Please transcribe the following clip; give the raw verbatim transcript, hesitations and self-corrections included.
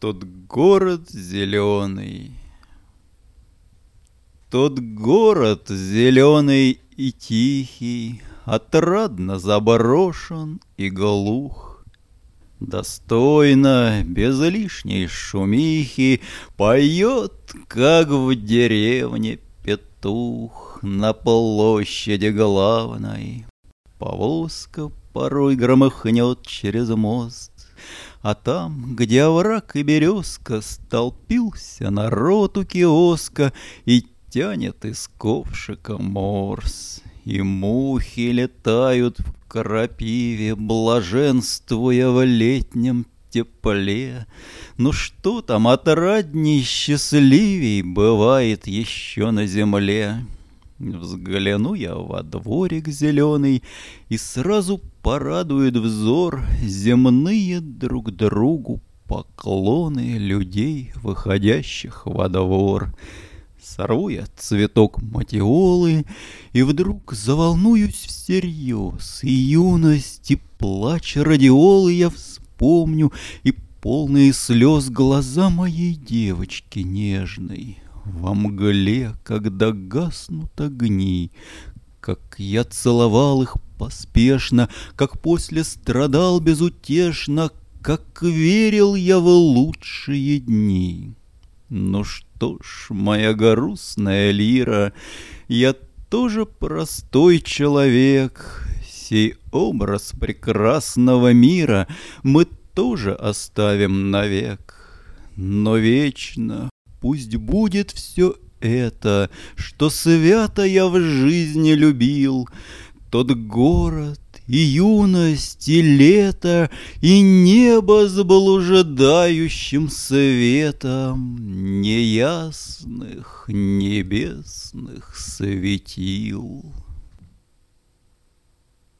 Тот город зеленый, тот город зеленый и тихий, отрадно заброшен и глух. Достойно, без лишней шумихи, поет, как в деревне петух на площади главной. Повозка порой громыхнет через мост, а там, где овраг и березка, столпился народ у киоска и тянет из ковшика морс. И мухи летают в крапиве, блаженствуя в летнем тепле. Ну что там отрадней, счастливей бывает еще на земле? Взгляну я во дворик зеленый, и сразу порадует взор земные друг другу поклоны людей, выходящих во двор. Сорву я цветок матиолы, и вдруг заволнуюсь всерьез, и юность, и плач радиолы я вспомню, и полные слез глаза моей девочки нежной. Во мгле, когда гаснут огни, как я целовал их поспешно, как после страдал безутешно, как верил я в лучшие дни. Ну что ж, моя грустная лира, я тоже простой человек. Сей образ прекрасного мира мы тоже оставим навек. Но вечно пусть будет все это, что свято я в жизни любил. Тот город, и юность, и лето, и небо с блуждающим светом неясных небесных светил.